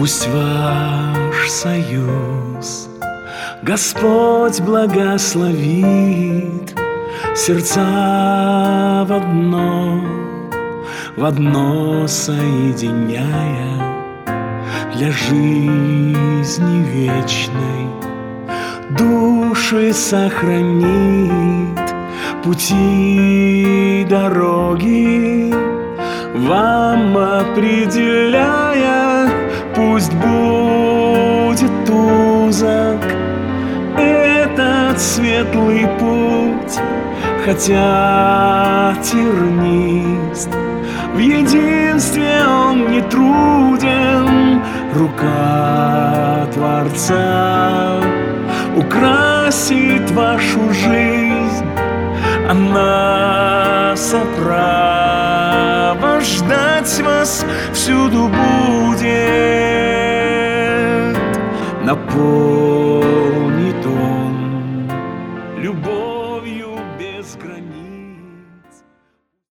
Пусть ваш союз Господь благословит, сердца в одно соединяя, для жизни вечной души сохранит, пути дороги вам определяя. Пусть будет узок этот светлый путь, хотя тернист, в единстве он не труден. Рука Творца украсит вашу жизнь, она сопровождать вас всюду будет. На